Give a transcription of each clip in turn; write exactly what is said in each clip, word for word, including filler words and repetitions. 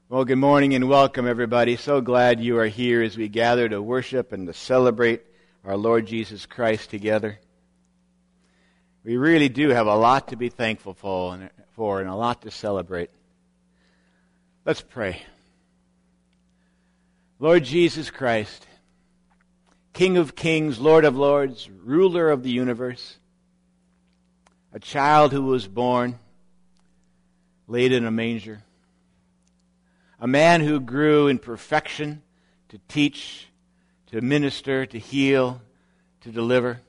Well, good morning and welcome, everybody. So glad you are here as we gather to worship and to celebrate our Lord Jesus Christ together. We really do have a lot to be thankful for and a lot to celebrate. Let's pray. Lord Jesus Christ, King of kings, Lord of lords, ruler of the universe, a child who was born, laid in a manger, a man who grew in perfection to teach, to minister, to heal, to deliver.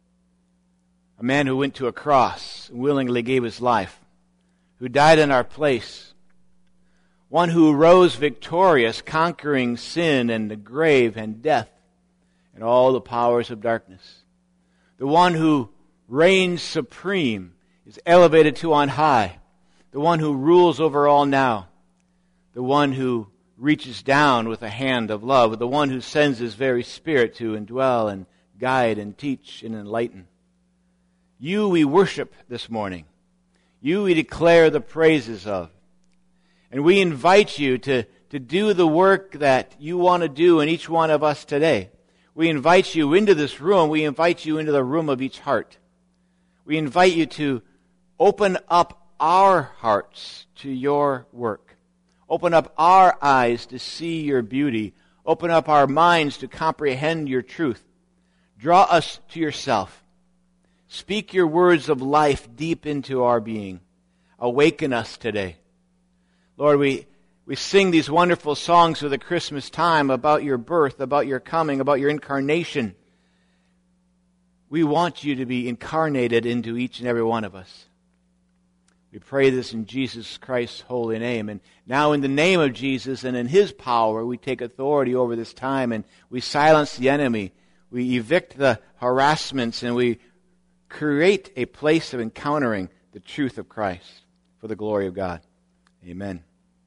A man who went to a cross and willingly gave his life, who died in our place. One who rose victorious, conquering sin and the grave and death and all the powers of darkness. The one who reigns supreme, is elevated to on high. The one who rules over all now. The one who reaches down with a hand of love, the one who sends His very Spirit to indwell and guide and teach and enlighten. You we worship this morning. You we declare the praises of. And we invite you to, to do the work that you want to do in each one of us today. We invite you into this room. We invite you into the room of each heart. We invite you to open up our hearts to your work. Open up our eyes to see your beauty. Open up our minds to comprehend your truth. Draw us to yourself. Speak your words of life deep into our being. Awaken us today. Lord, we, we sing these wonderful songs for the Christmas time about your birth, about your coming, about your incarnation. We want you to be incarnated into each and every one of us. We pray this in Jesus Christ's holy name. And now in the name of Jesus and in His power, we take authority over this time and we silence the enemy. We evict the harassments and we create a place of encountering the truth of Christ for the glory of God. Amen.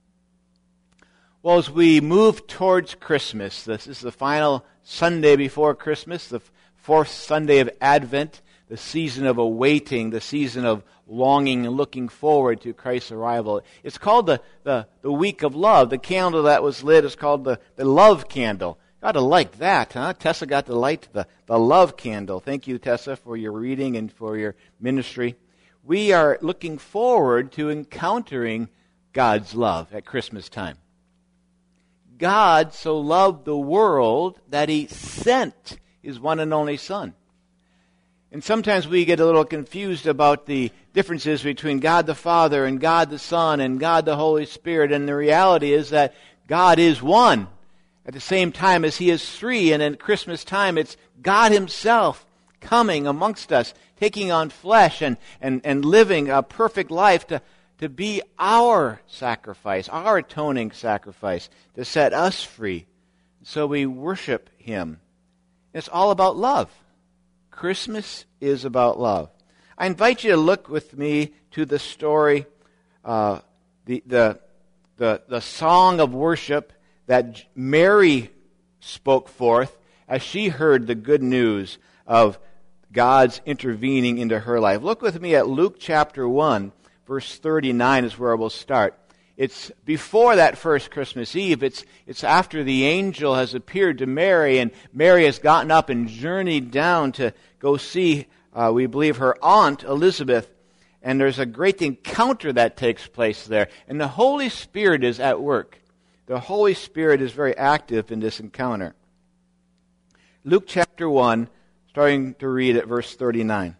Well, as we move towards Christmas, this is the final Sunday before Christmas, the fourth Sunday of Advent, the season of awaiting, the season of longing and looking forward to Christ's arrival. It's called the, the, the week of love. The candle that was lit is called the, the love candle. Got to like that, huh? Tessa got to light the, the love candle. Thank you, Tessa, for your reading and for your ministry. We are looking forward to encountering God's love at Christmas time. God so loved the world that He sent His one and only Son. And sometimes we get a little confused about the differences between God the Father and God the Son and God the Holy Spirit. And the reality is that God is one at the same time as He is three. And at Christmas time, it's God Himself coming amongst us, taking on flesh and, and, and living a perfect life to, to be our sacrifice, our atoning sacrifice, to set us free. So we worship Him. It's all about love. Christmas is about love. I invite you to look with me to the story, uh, the, the, the, the song of worship that Mary spoke forth as she heard the good news of God's intervening into her life. Look with me at Luke chapter one, verse thirty-nine is where we'll start. It's before that first Christmas Eve. It's, it's after the angel has appeared to Mary, and Mary has gotten up and journeyed down to go see, uh, we believe, her aunt Elizabeth. And there's a great encounter that takes place there. And the Holy Spirit is at work. The Holy Spirit is very active in this encounter. Luke chapter one, starting to read at verse thirty-nine.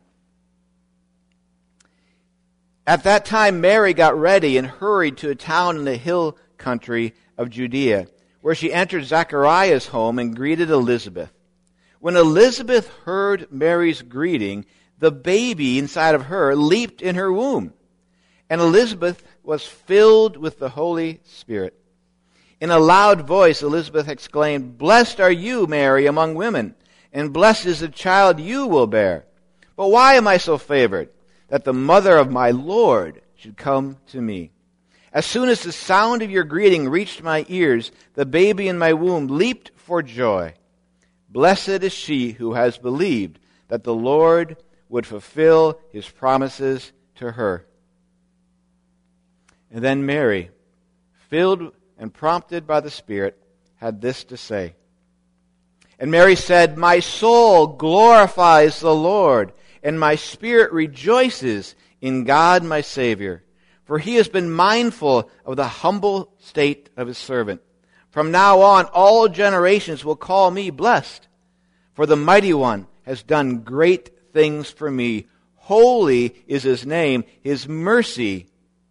At that time, Mary got ready and hurried to a town in the hill country of Judea, where she entered Zechariah's home and greeted Elizabeth. When Elizabeth heard Mary's greeting, the baby inside of her leaped in her womb, and Elizabeth was filled with the Holy Spirit. In a loud voice, Elizabeth exclaimed, "Blessed are you, Mary, among women, and blessed is the child you will bear. But why am I so favored, that the mother of my Lord should come to me? As soon as the sound of your greeting reached my ears, the baby in my womb leaped for joy. Blessed is she who has believed that the Lord would fulfill His promises to her." And then Mary, filled and prompted by the Spirit, had this to say. And Mary said, "My soul glorifies the Lord, and my spirit rejoices in God my Savior, for he has been mindful of the humble state of his servant. From now on, all generations will call me blessed, for the Mighty One has done great things for me. Holy is his name. His mercy,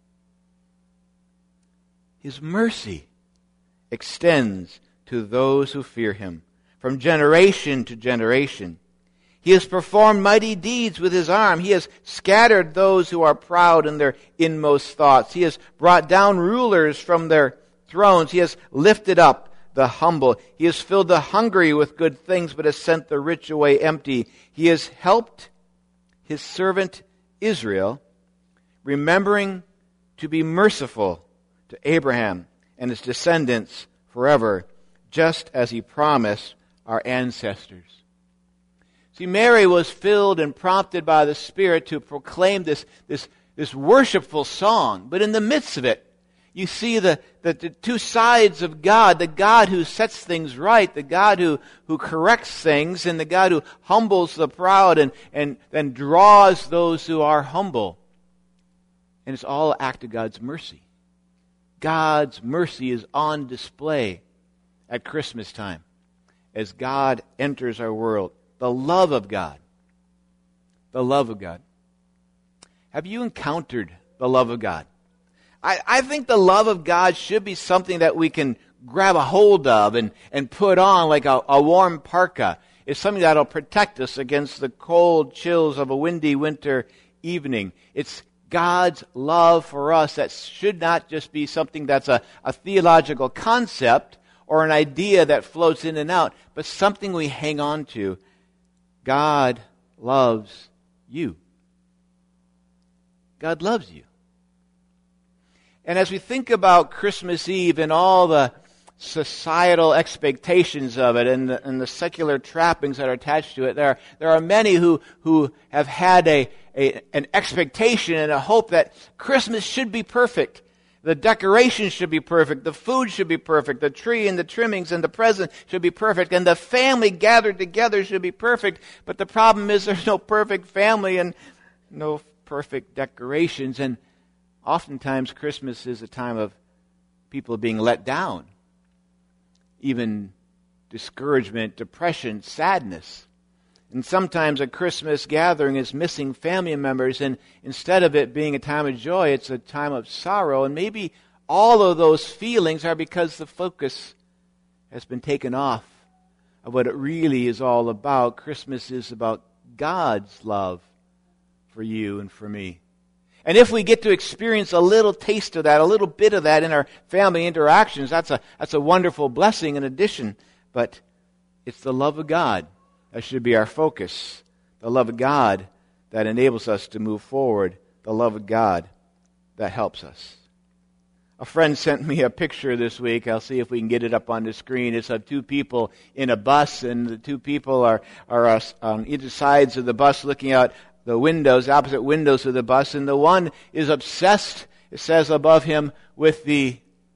his mercy extends to those who fear him, from generation to generation. He has performed mighty deeds with his arm. He has scattered those who are proud in their inmost thoughts. He has brought down rulers from their thrones. He has lifted up the humble. He has filled the hungry with good things, but has sent the rich away empty. He has helped his servant Israel, remembering to be merciful to Abraham and his descendants forever, just as he promised our ancestors." See, Mary was filled and prompted by the Spirit to proclaim this, this, this worshipful song. But in the midst of it, you see the, the, the two sides of God, the God who sets things right, the God who, who corrects things, and the God who humbles the proud and, and then draws those who are humble. And it's all an act of God's mercy. God's mercy is on display at Christmas time as God enters our world. The love of God. The love of God. Have you encountered the love of God? I, I think the love of God should be something that we can grab a hold of and, and put on like a, a warm parka. It's something that will protect us against the cold chills of a windy winter evening. It's God's love for us that should not just be something that's a, a theological concept or an idea that floats in and out, but something we hang on to. God loves you. God loves you. And as we think about Christmas Eve and all the societal expectations of it and the, and the secular trappings that are attached to it, there are, there are many who, who have had a, a an expectation and a hope that Christmas should be perfect. The decorations should be perfect. The food should be perfect. The tree and the trimmings and the present should be perfect. And the family gathered together should be perfect. But the problem is there's no perfect family and no perfect decorations. And oftentimes Christmas is a time of people being let down. Even discouragement, depression, sadness. And sometimes a Christmas gathering is missing family members, and instead of it being a time of joy, it's a time of sorrow. And maybe all of those feelings are because the focus has been taken off of what it really is all about. Christmas is about God's love for you and for me. And if we get to experience a little taste of that, a little bit of that in our family interactions, that's a that's a wonderful blessing in addition. But it's the love of God that should be our focus. The love of God that enables us to move forward. The love of God that helps us. A friend sent me a picture this week. I'll see if we can get it up on the screen. It's of two people in a bus, and the two people are, are uh, on either sides of the bus looking out the windows, opposite windows of the bus, and the one is obsessed, it says above him, with the,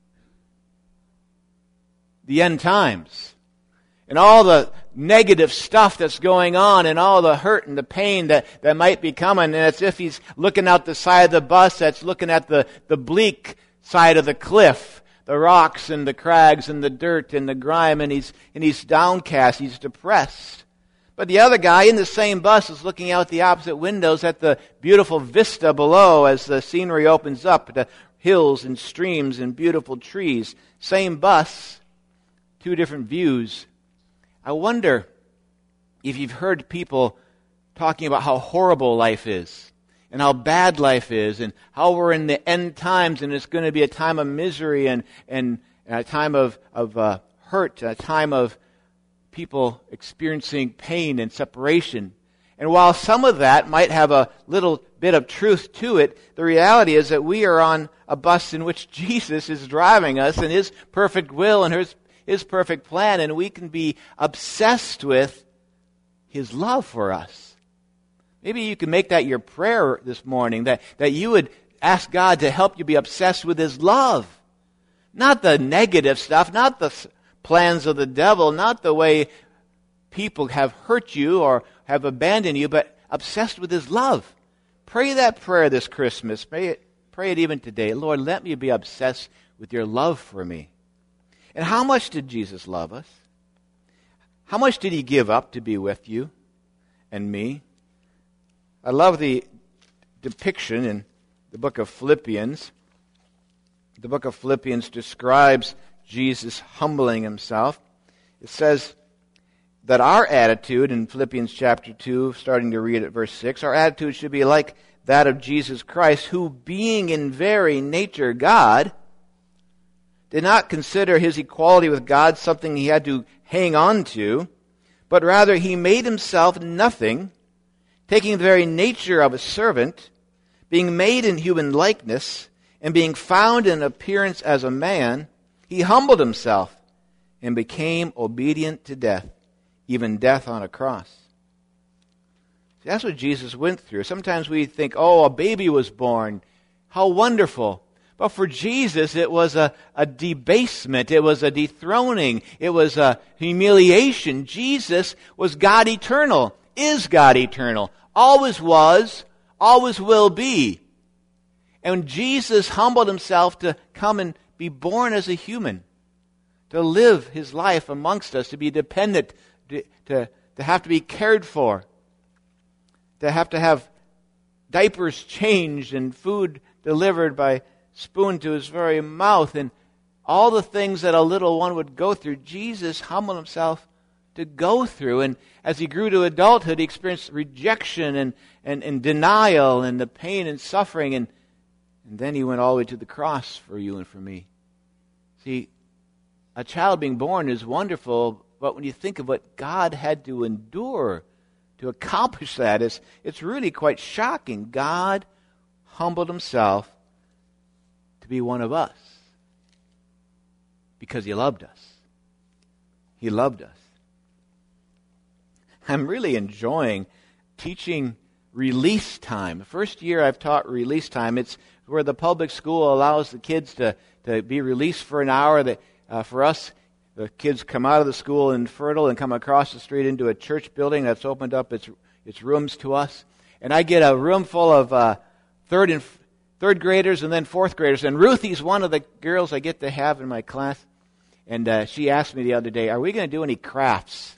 the end times. And all the negative stuff that's going on and all the hurt and the pain that, that might be coming. And it's as if he's looking out the side of the bus that's looking at the, the bleak side of the cliff, the rocks and the crags and the dirt and the grime, and he's, and he's downcast, he's depressed. But the other guy in the same bus is looking out the opposite windows at the beautiful vista below as the scenery opens up, the hills and streams and beautiful trees. Same bus, two different views. I wonder if you've heard people talking about how horrible life is and how bad life is and how we're in the end times and it's going to be a time of misery and, and a time of, of uh, hurt, a time of people experiencing pain and separation. And while some of that might have a little bit of truth to it, the reality is that we are on a bus in which Jesus is driving us in His perfect will and His His perfect plan, and we can be obsessed with His love for us. Maybe you can make that your prayer this morning, that, that you would ask God to help you be obsessed with His love. Not the negative stuff, not the plans of the devil, not the way people have hurt you or have abandoned you, but obsessed with his love. Pray that prayer this Christmas. Pray it, pray it even today. Lord, let me be obsessed with your love for me. And how much did Jesus love us? How much did he give up to be with you and me? I love the depiction in the book of Philippians. The book of Philippians describes Jesus humbling himself. It says that our attitude, in Philippians chapter two, starting to read at verse six, our attitude should be like that of Jesus Christ, who, being in very nature God, did not consider his equality with God something he had to hang on to, but rather he made himself nothing, taking the very nature of a servant, being made in human likeness, and being found in appearance as a man, he humbled himself and became obedient to death, even death on a cross. See, that's what Jesus went through. Sometimes we think, oh, a baby was born. How wonderful. But for Jesus, it was a, a debasement. It was a dethroning. It was a humiliation. Jesus was God eternal, is God eternal, always was, always will be. And when Jesus humbled himself to come and be born as a human, to live his life amongst us, to be dependent, to, to, to have to be cared for, to have to have diapers changed and food delivered by spoon to his very mouth, and all the things that a little one would go through, Jesus humbled himself to go through. And as he grew to adulthood, he experienced rejection and, and, and denial and the pain and suffering, and, and then he went all the way to the cross for you and for me. See, a child being born is wonderful, but when you think of what God had to endure to accomplish that, it's, it's really quite shocking. God humbled himself to be one of us because he loved us. He loved us. I'm really enjoying teaching release time. The first year I've taught release time, it's where the public school allows the kids to, to be released for an hour. That uh, for us, the kids come out of the school infertile and come across the street into a church building that's opened up its its rooms to us. And I get a room full of uh, third and third graders and then fourth graders. And Ruthie's one of the girls I get to have in my class. And uh, she asked me the other day, are we going to do any crafts?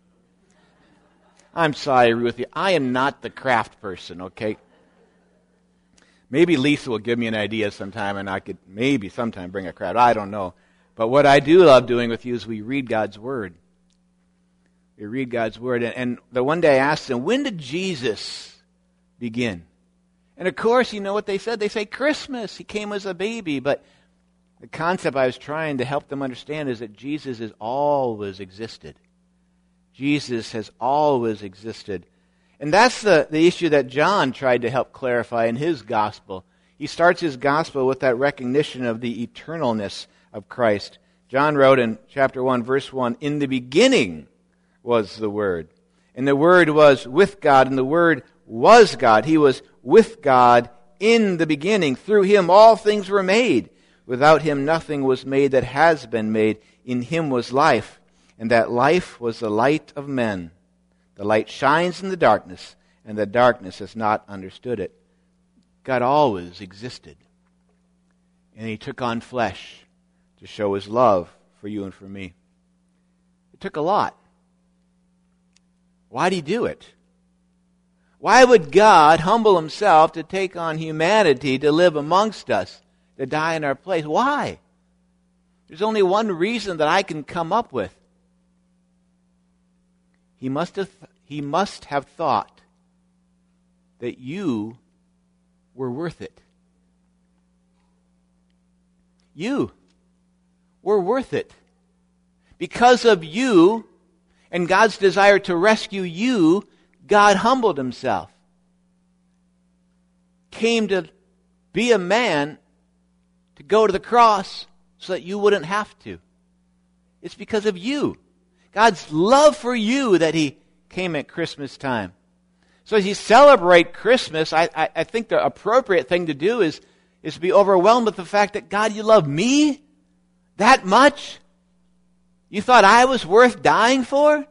I'm sorry, Ruthie. I am not the craft person, okay? Maybe Lisa will give me an idea sometime and I could maybe sometime bring a craft. I don't know. But what I do love doing with you is we read God's Word. We read God's Word. And, and the one day I asked them, when did Jesus begin? And of course, you know what they said? They say Christmas. He came as a baby. But the concept I was trying to help them understand is that Jesus has always existed. Jesus has always existed. And that's the, the issue that John tried to help clarify in his gospel. He starts his gospel with that recognition of the eternalness of Christ. John wrote in chapter one, verse one, in the beginning was the Word. And the Word was with God, and the Word was God. He was with God in the beginning. Through him all things were made. Without him nothing was made that has been made. In him was life, and that life was the light of men. The light shines in the darkness, and the darkness has not understood it. God always existed. And he took on flesh to show his love for you and for me. It took a lot. Why did he do it? Why would God humble himself to take on humanity, to live amongst us, to die in our place? Why? There's only one reason that I can come up with. He must have, he must have thought that you were worth it. You were worth it. Because of you and God's desire to rescue you, God humbled himself. Came to be a man to go to the cross so that you wouldn't have to. It's because of you. God's love for you that he came at Christmas time. So as you celebrate Christmas, I, I, I think the appropriate thing to do is, is to be overwhelmed with the fact that, God, you love me? That much? You thought I was worth dying for?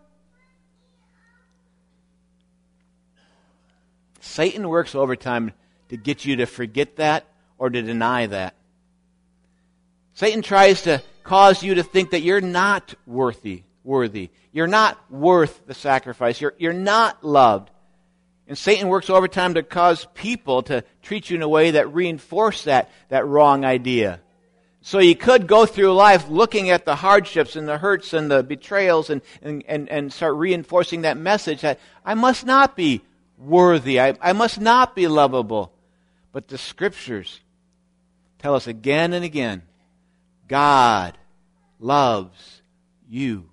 Satan works overtime to get you to forget that or to deny that. Satan tries to cause you to think that you're not worthy, worthy. You're not worth the sacrifice. You're, you're not loved. And Satan works overtime to cause people to treat you in a way that reinforce that, that wrong idea. So you could go through life looking at the hardships and the hurts and the betrayals and, and, and, and start reinforcing that message that I must not be worthy. I, I must not be lovable. But the Scriptures tell us again and again, God loves you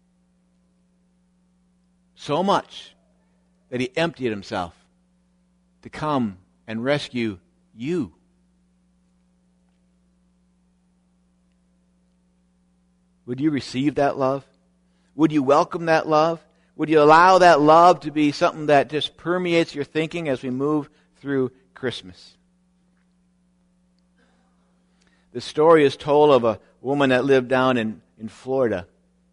so much that He emptied Himself to come and rescue you. Would you receive that love? Would you welcome that love? Would you allow that love to be something that just permeates your thinking as we move through Christmas? The story is told of a woman that lived down in, in Florida.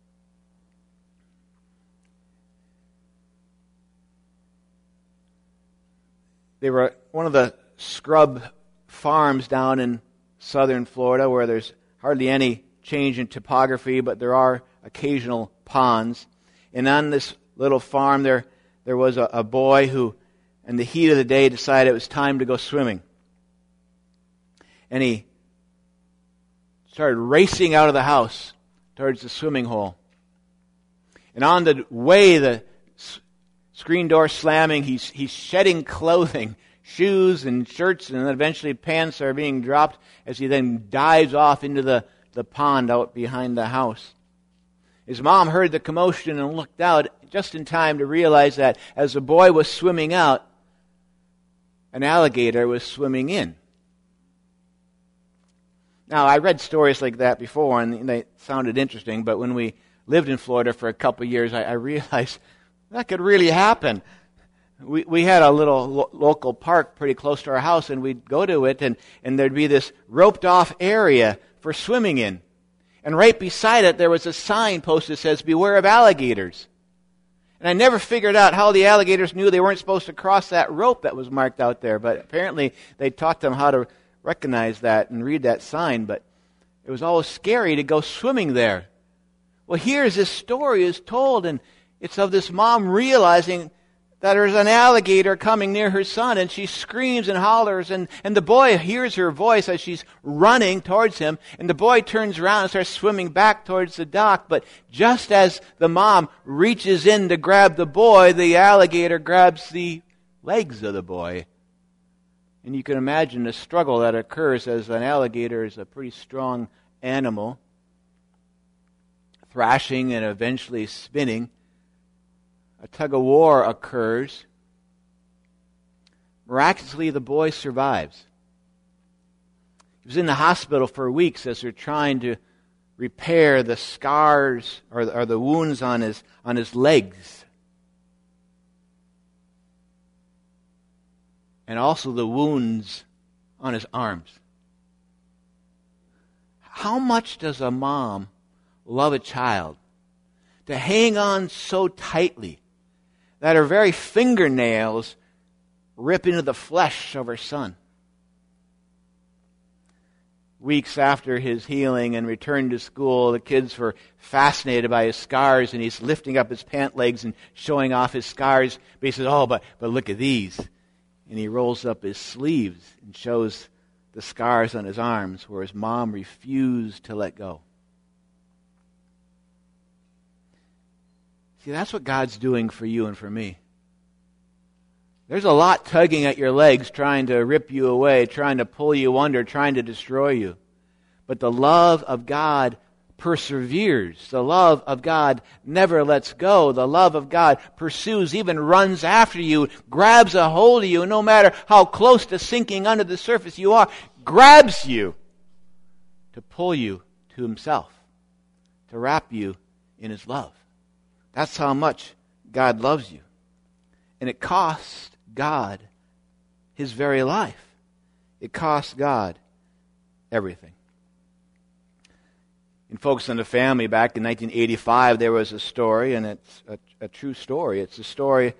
They were one of the scrub farms down in southern Florida where there's hardly any change in topography, but there are occasional ponds. And on this little farm there, there was a, a boy who, in the heat of the day, decided it was time to go swimming. And he started racing out of the house towards the swimming hole. And on the way, the s- screen door slamming, he's, he's shedding clothing, shoes and shirts, and then eventually pants are being dropped as he then dives off into the the pond out behind the house. His mom heard the commotion and looked out just in time to realize that as the boy was swimming out, an alligator was swimming in. Now, I read stories like that before, and they sounded interesting, but when we lived in Florida for a couple of years, I, I realized that could really happen. We we had a little lo- local park pretty close to our house, and we'd go to it, and, and there'd be this roped-off area for swimming in. And right beside it, there was a sign posted that says, "Beware of alligators." And I never figured out how the alligators knew they weren't supposed to cross that rope that was marked out there, but apparently they taught them how to recognize that and read that sign, but it was always scary to go swimming there. Well, here's this story is told, and it's of this mom realizing that there's an alligator coming near her son, and she screams and hollers, and, and the boy hears her voice as she's running towards him, and the boy turns around and starts swimming back towards the dock, but just as the mom reaches in to grab the boy, the alligator grabs the legs of the boy. And you can imagine the struggle that occurs as an alligator is a pretty strong animal, thrashing and eventually spinning. A tug-of-war occurs. Miraculously, the boy survives. He was in the hospital for weeks as they're trying to repair the scars or the, or the wounds on his on his legs, and also the wounds on his arms. How much does a mom love a child to hang on so tightly that her very fingernails rip into the flesh of her son? Weeks after his healing and return to school, the kids were fascinated by his scars, and he's lifting up his pant legs and showing off his scars. But he says, oh, but, but look at these. And he rolls up his sleeves and shows the scars on his arms where his mom refused to let go. See, that's what God's doing for you and for me. There's a lot tugging at your legs, trying to rip you away, trying to pull you under, trying to destroy you. But the love of God perseveres. The love of God never lets go. The love of God pursues, even runs after you, grabs a hold of you, no matter how close to sinking under the surface you are, grabs you to pull you to Himself, to wrap you in His love. That's how much God loves you. And it cost God His very life. It cost God everything. And Focus on the Family, back in nineteen eighty-five, there was a story, and it's a, a true story. It's a story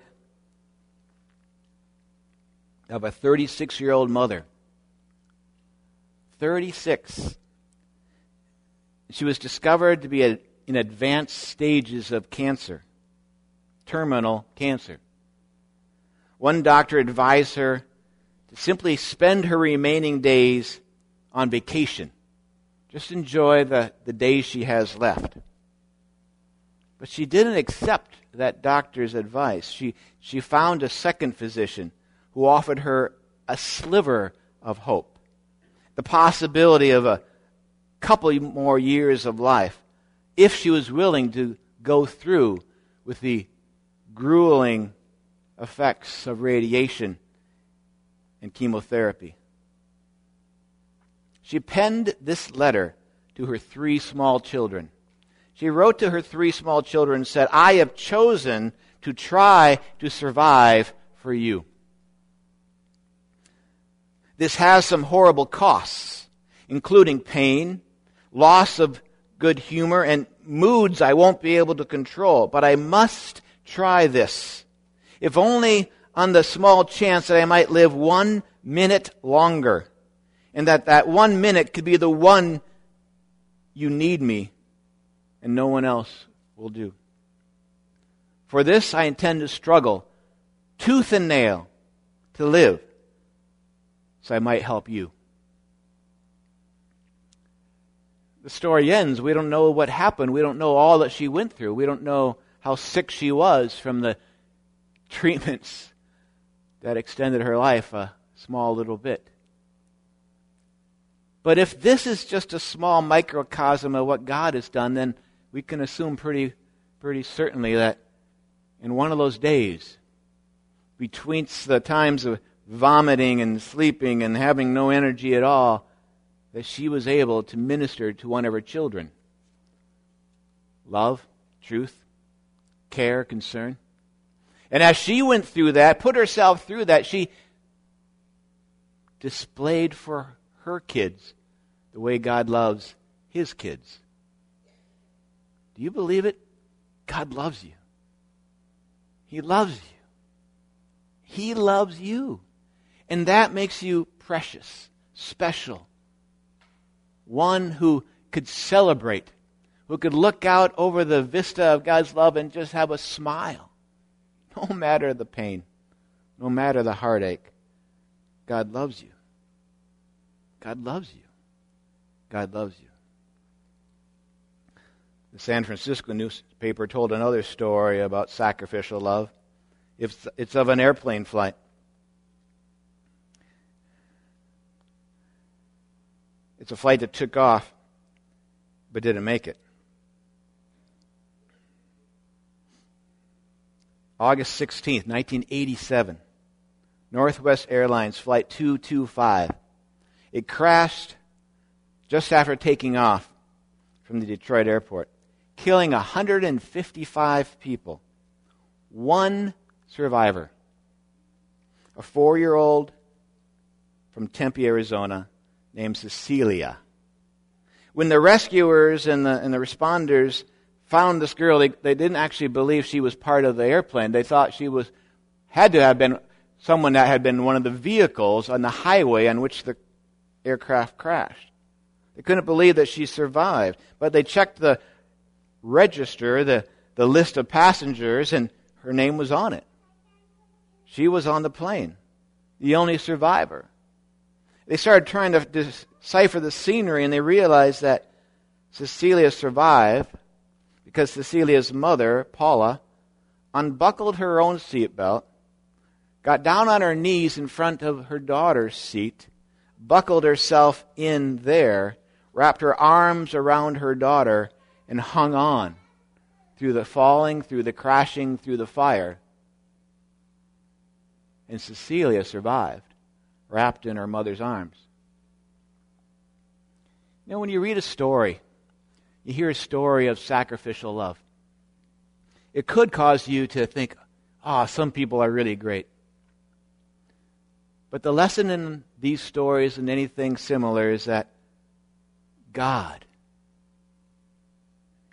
of a thirty-six-year-old mother. thirty-six. She was discovered to be a, in advanced stages of cancer, terminal cancer. One doctor advised her to simply spend her remaining days on vacation. Just enjoy the, the days she has left. But she didn't accept that doctor's advice. She, she found a second physician who offered her a sliver of hope, the possibility of a couple more years of life, if she was willing to go through with the grueling effects of radiation and chemotherapy. She penned this letter to her three small children. She wrote to her three small children and said, "I have chosen to try to survive for you. This has some horrible costs, including pain, loss of good humor, and moods I won't be able to control. But I must try this, if only on the small chance that I might live one minute longer, and that that one minute could be the one you need me and no one else will do. For this I intend to struggle tooth and nail to live, so I might help you." The story ends. We don't know what happened. We don't know all that she went through. We don't know how sick she was from the treatments that extended her life a small little bit. But if this is just a small microcosm of what God has done, then we can assume pretty, pretty certainly that in one of those days, between the times of vomiting and sleeping and having no energy at all, that she was able to minister to one of her children. Love, truth, care, concern. And as she went through that, put herself through that, she displayed for her kids the way God loves His kids. Do you believe it? God loves you. He loves you. He loves you. And that makes you precious, special. One who could celebrate, who could look out over the vista of God's love and just have a smile. No matter the pain, no matter the heartache, God loves you. God loves you. God loves you. The San Francisco newspaper told another story about sacrificial love. It's, it's of an airplane flight. It's a flight that took off but didn't make it. August sixteenth, nineteen eighty-seven. Northwest Airlines Flight two two five. It crashed just after taking off from the Detroit airport, killing one hundred fifty-five people. One survivor. A four-year-old from Tempe, Arizona, named Cecilia. When the rescuers and the, and the responders found this girl, they, they didn't actually believe she was part of the airplane. They thought she was had to have been someone that had been one of the vehicles on the highway on which the aircraft crashed. They couldn't believe that she survived. But they checked the register, the, the list of passengers, and her name was on it. She was on the plane, the only survivor. They started trying to decipher the scenery, and they realized that Cecilia survived because Cecilia's mother, Paula, unbuckled her own seatbelt, got down on her knees in front of her daughter's seat, buckled herself in there, wrapped her arms around her daughter, and hung on through the falling, through the crashing, through the fire. And Cecilia survived, wrapped in her mother's arms. You know, when you read a story, you hear a story of sacrificial love, it could cause you to think, ah, oh, some people are really great. But the lesson in these stories and anything similar is that God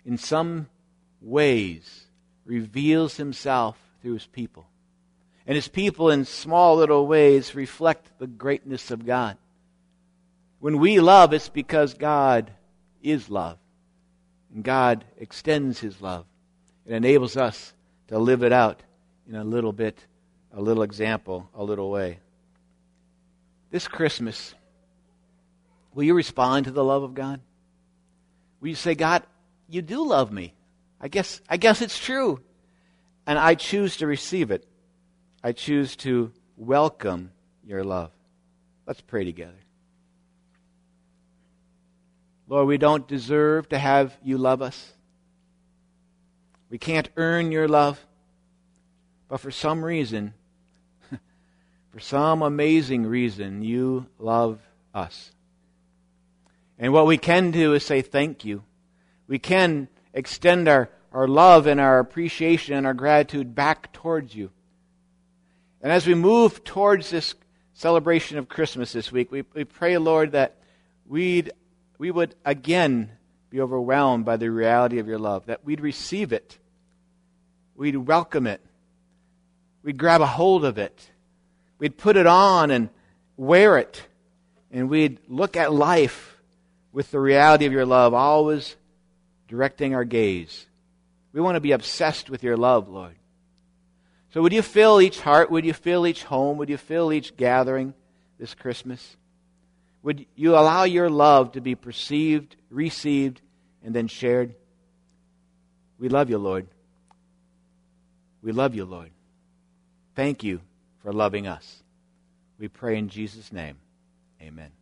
in some ways, reveals himself through his people. And his people, in small little ways, reflect the greatness of God. When we love, it's because God is love. And God extends his love. It enables us to live it out in a little bit, a little example, a little way. This Christmas, will you respond to the love of God? Will you say, God, you do love me. I guess, I guess it's true. And I choose to receive it. I choose to welcome your love. Let's pray together. Lord, we don't deserve to have you love us. We can't earn your love. But for some reason, for some amazing reason, you love us. And what we can do is say thank you. We can extend our, our love and our appreciation and our gratitude back towards you. And as we move towards this celebration of Christmas this week, we, we pray, Lord, that we'd, we would again be overwhelmed by the reality of your love, that we'd receive it, we'd welcome it, we'd grab a hold of it, we'd put it on and wear it, and we'd look at life with the reality of your love always directing our gaze. We want to be obsessed with your love, Lord. So would you fill each heart? Would you fill each home? Would you fill each gathering this Christmas? Would you allow your love to be perceived, received, and then shared? We love you, Lord. We love you, Lord. Thank you for loving us. We pray in Jesus' name. Amen.